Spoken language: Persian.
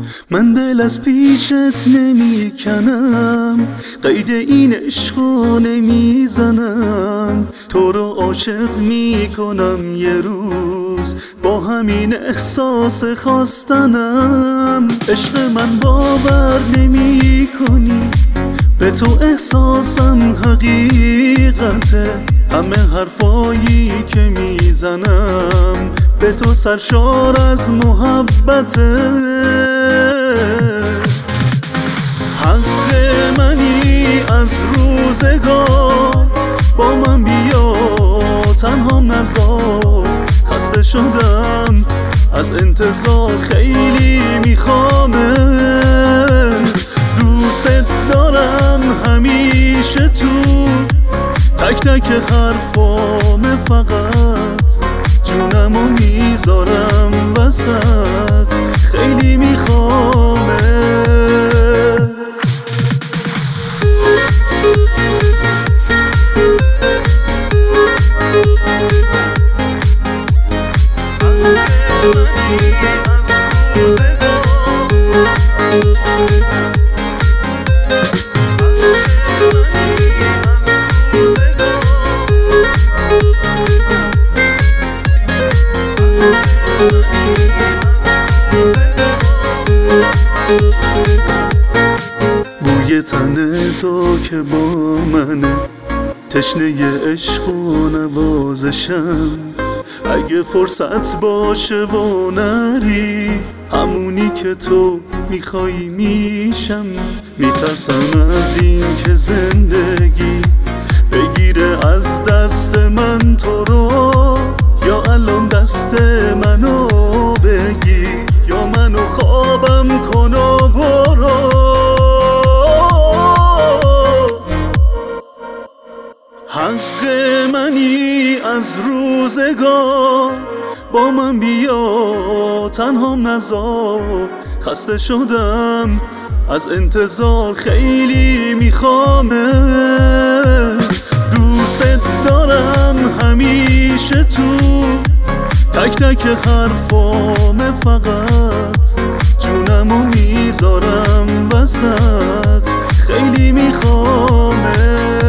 من دل از پیشت نمی کنم، قید این عشقو نمی زنم. تو رو عاشق می کنم یه روز، با همین احساس خواستنم. عشق من باور نمی کنی، به تو احساسم حقیقته. همه حرفایی که میزنم به تو سرشار از محبته. حق منی از روزگار، با من بیا تنهام نذار. خسته شدم از انتظار، خیلی میخوامت. دوست دارم همیشه تو تک تک حرفام، فقط جونمو میذارم وسط، خیلی میخوامت. بوی تن تو که با منه، تشنه عشق و نوازشم. اگه فرصت باشه و نری، همونی که تو میخوای میشم. میترسم از این که زندگی بگیره از دست من تو رو، یا الان دست منو بگیر، یا منو خوابم کن و برو. حق منی از روزگار، با من بیا تنهام نذار. خسته شدم از انتظار، خیلی میخوامت. دوست دارم همیشه تو تک تک حرفام، فقط جونمو میذارم وسط، خیلی میخوامت.